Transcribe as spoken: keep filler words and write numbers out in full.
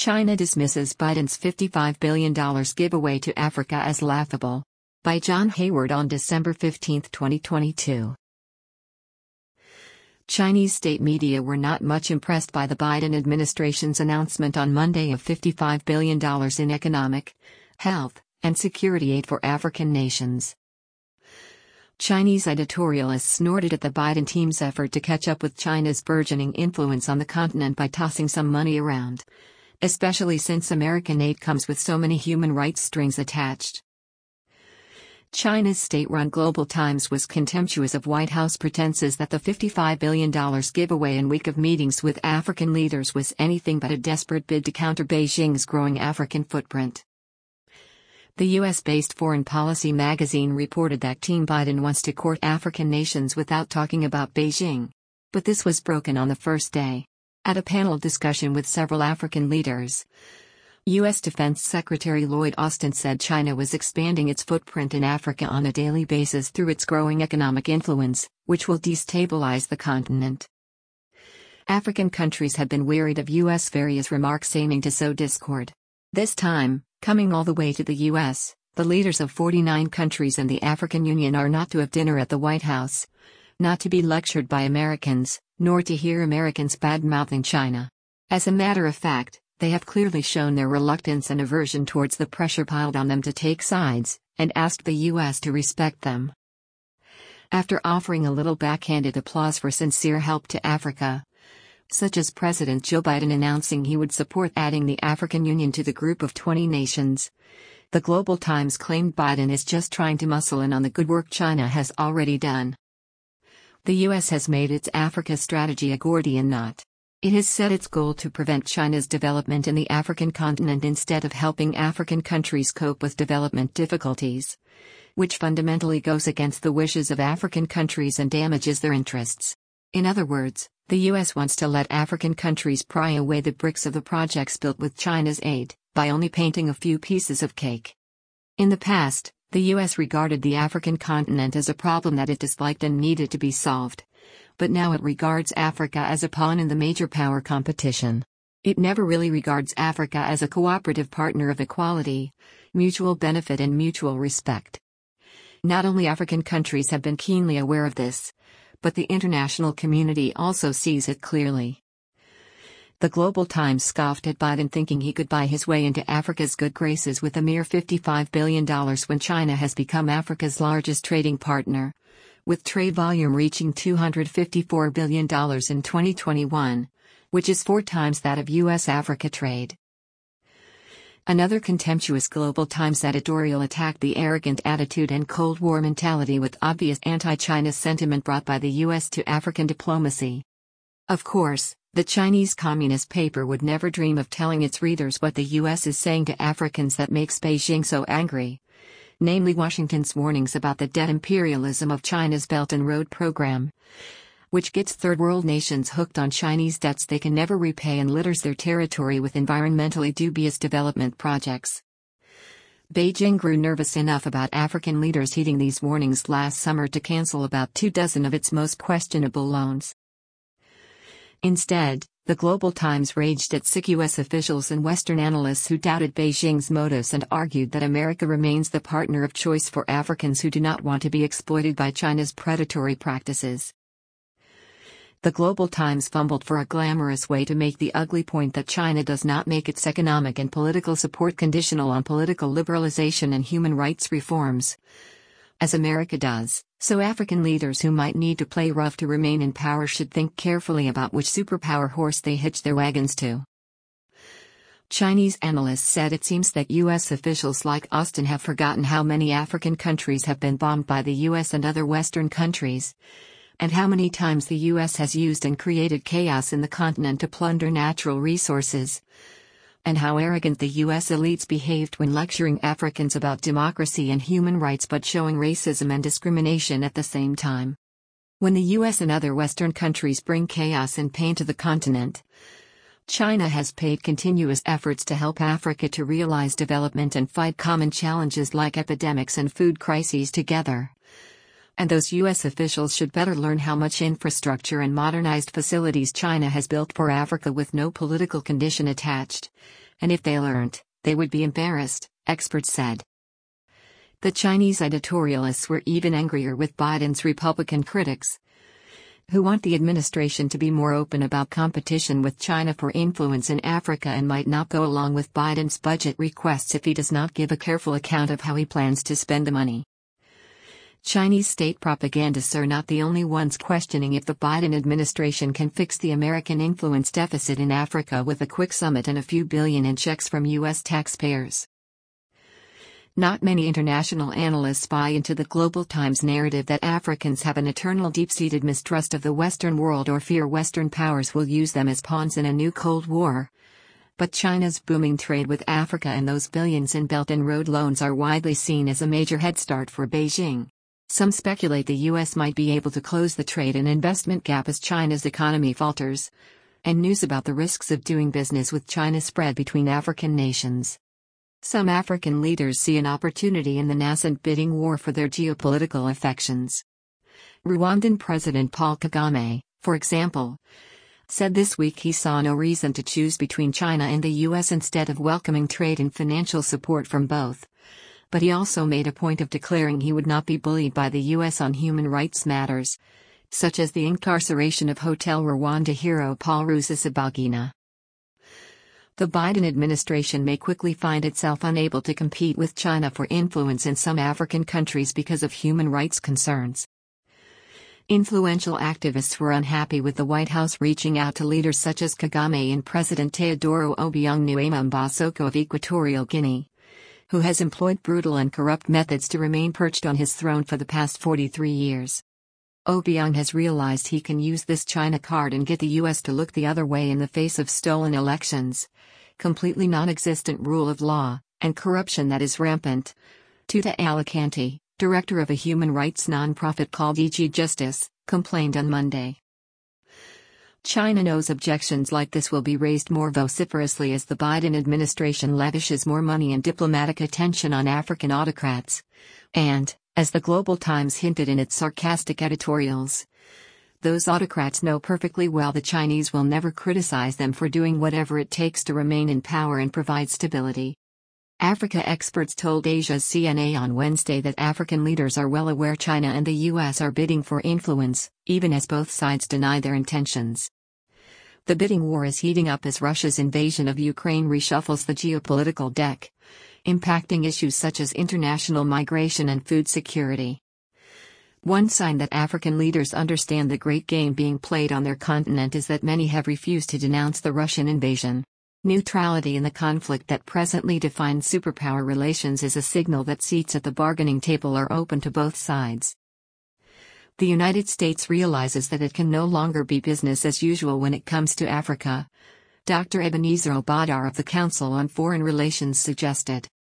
China dismisses Biden's fifty-five billion dollars giveaway to Africa as laughable. By John Hayward on December fifteenth, twenty twenty-two. Chinese state media were not much impressed by the Biden administration's announcement on Monday of fifty-five billion dollars in economic, health, and security aid for African nations. Chinese editorialists snorted at the Biden team's effort to catch up with China's burgeoning influence on the continent by tossing some money around, especially since American aid comes with so many human rights strings attached. China's state-run Global Times was contemptuous of White House pretenses that the fifty-five billion dollars giveaway in week of meetings with African leaders was anything but a desperate bid to counter Beijing's growing African footprint. The U S-based Foreign Policy magazine reported that Team Biden wants to court African nations without talking about Beijing. But this was broken on the first day. At a panel discussion with several African leaders, U S Defense Secretary Lloyd Austin said China was expanding its footprint in Africa on a daily basis through its growing economic influence, which will destabilize the continent. African countries have been wearied of U S various remarks aiming to sow discord. This time, coming all the way to the U S, the leaders of forty-nine countries and the African Union are not to have dinner at the White House, not to be lectured by Americans, nor to hear Americans bad-mouthing China. As a matter of fact, they have clearly shown their reluctance and aversion towards the pressure piled on them to take sides, and asked the U S to respect them. After offering a little backhanded applause for sincere help to Africa, such as President Joe Biden announcing he would support adding the African Union to the group of twenty nations, the Global Times claimed Biden is just trying to muscle in on the good work China has already done. The U S has made its Africa strategy a Gordian knot. It has set its goal to prevent China's development in the African continent instead of helping African countries cope with development difficulties, which fundamentally goes against the wishes of African countries and damages their interests. In other words, the U S wants to let African countries pry away the bricks of the projects built with China's aid, by only painting a few pieces of cake. In the past, the U S regarded the African continent as a problem that it disliked and needed to be solved. But now it regards Africa as a pawn in the major power competition. It never really regards Africa as a cooperative partner of equality, mutual benefit and mutual respect. Not only African countries have been keenly aware of this, but the international community also sees it clearly. The Global Times scoffed at Biden thinking he could buy his way into Africa's good graces with a mere fifty-five billion dollars when China has become Africa's largest trading partner, with trade volume reaching two hundred fifty-four billion dollars in twenty twenty-one, which is four times that of U S-Africa trade. Another contemptuous Global Times editorial attacked the arrogant attitude and Cold War mentality with obvious anti-China sentiment brought by the U S to African diplomacy. Of course, the Chinese Communist paper would never dream of telling its readers what the U S is saying to Africans that makes Beijing so angry, namely Washington's warnings about the debt imperialism of China's Belt and Road program, which gets third world nations hooked on Chinese debts they can never repay and litters their territory with environmentally dubious development projects. Beijing grew nervous enough about African leaders heeding these warnings last summer to cancel about two dozen of its most questionable loans. Instead, the Global Times raged at sick U S officials and Western analysts who doubted Beijing's motives and argued that America remains the partner of choice for Africans who do not want to be exploited by China's predatory practices. The Global Times fumbled for a glamorous way to make the ugly point that China does not make its economic and political support conditional on political liberalization and human rights reforms, as America does. So African leaders who might need to play rough to remain in power should think carefully about which superpower horse they hitch their wagons to. Chinese analysts said it seems that U S officials like Austin have forgotten how many African countries have been bombed by the U S and other Western countries, and how many times the U S has used and created chaos in the continent to plunder natural resources, and how arrogant the U S elites behaved when lecturing Africans about democracy and human rights but showing racism and discrimination at the same time. When the U S and other Western countries bring chaos and pain to the continent, China has paid continuous efforts to help Africa to realize development and fight common challenges like epidemics and food crises together. And those U S officials should better learn how much infrastructure and modernized facilities China has built for Africa with no political condition attached, And if they learned, they would be embarrassed, experts said. The Chinese editorialists were even angrier with Biden's Republican critics, who want the administration to be more open about competition with China for influence in Africa and might not go along with Biden's budget requests if he does not give a careful account of how he plans to spend the money. Chinese state propagandists are not the only ones questioning if the Biden administration can fix the American influence deficit in Africa with a quick summit and a few billion in checks from U S taxpayers. Not many international analysts buy into the Global Times narrative that Africans have an eternal deep-seated mistrust of the Western world or fear Western powers will use them as pawns in a new Cold War. But China's booming trade with Africa and those billions in Belt and Road loans are widely seen as a major head start for Beijing. Some speculate the U S might be able to close the trade and investment gap as China's economy falters, and news about the risks of doing business with China spread between African nations. Some African leaders see an opportunity in the nascent bidding war for their geopolitical affections. Rwandan President Paul Kagame, for example, said this week he saw no reason to choose between China and the U S instead of welcoming trade and financial support from both. But he also made a point of declaring he would not be bullied by the U S on human rights matters, such as the incarceration of Hotel Rwanda hero Paul Rusesabagina. The Biden administration may quickly find itself unable to compete with China for influence in some African countries because of human rights concerns. Influential activists were unhappy with the White House reaching out to leaders such as Kagame and President Teodoro Obiang Nguema Mbasogo of Equatorial Guinea, who has employed brutal and corrupt methods to remain perched on his throne for the past forty-three years. Obiang has realized he can use this China card and get the U S to look the other way in the face of stolen elections, completely non-existent rule of law, and corruption that is rampant. Tuta Alicante, director of a human rights nonprofit called E G Justice, complained on Monday. China knows objections like this will be raised more vociferously as the Biden administration lavishes more money and diplomatic attention on African autocrats. And, as the Global Times hinted in its sarcastic editorials, those autocrats know perfectly well the Chinese will never criticize them for doing whatever it takes to remain in power and provide stability. Africa experts told Asia's C N A on Wednesday that African leaders are well aware China and the U S are bidding for influence, even as both sides deny their intentions. The bidding war is heating up as Russia's invasion of Ukraine reshuffles the geopolitical deck, impacting issues such as international migration and food security. One sign that African leaders understand the great game being played on their continent is that many have refused to denounce the Russian invasion. Neutrality in the conflict that presently defines superpower relations is a signal that seats at the bargaining table are open to both sides. The United States realizes that it can no longer be business as usual when it comes to Africa, Doctor Ebenezer Obadar of the Council on Foreign Relations suggested.